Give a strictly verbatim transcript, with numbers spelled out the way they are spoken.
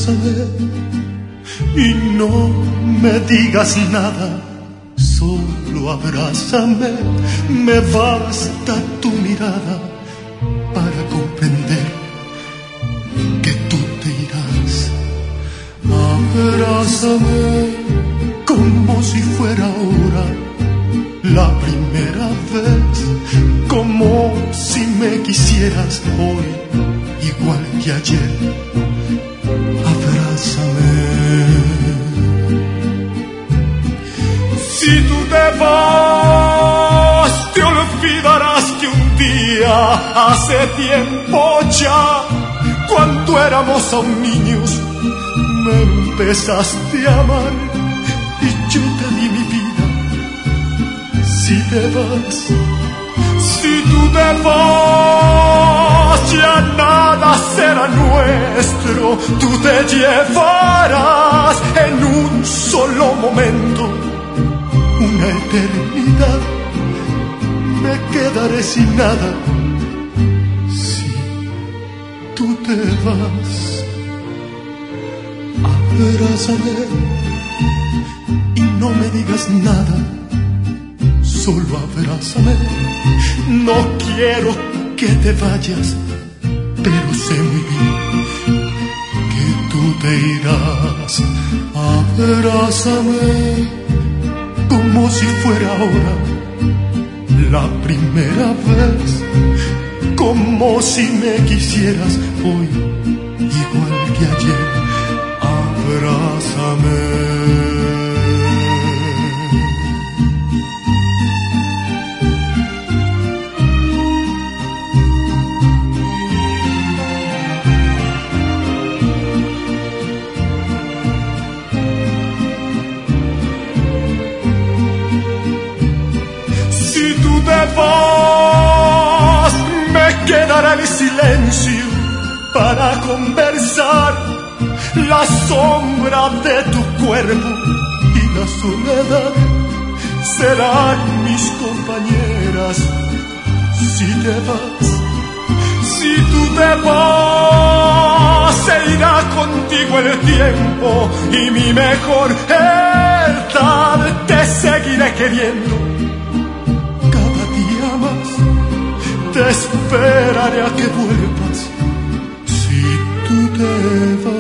abrázame y no me digas nada, solo abrázame, me basta tu mirada para comprender que tú te irás. Abrázame como si fuera ahora la primera vez, como si me quisieras hoy igual que ayer. Abrázame. Si tú te vas, te olvidarás que un día, hace tiempo ya, cuando éramos aún niños, me empezaste a amar y yo te di mi vida. Si te vas, si tú te vas, ya nada será nuestro, tú te llevarás en un solo momento una eternidad, me quedaré sin nada si tú te vas. Abrázame y no me digas nada, solo abrázame. No quiero que te vayas, pero sé muy bien que tú te irás. Abrázame como si fuera ahora la primera vez, como si me quisieras hoy igual que ayer. Abrázame. Si tú te vas, me quedará el silencio para conversar, la sombra de tu cuerpo y la soledad serán mis compañeras. Si te vas, si tú te vas, se irá contigo el tiempo y mi mejor edad. Te seguiré queriendo cada día más, te esperaré a que vuelvas. Si tú te vas.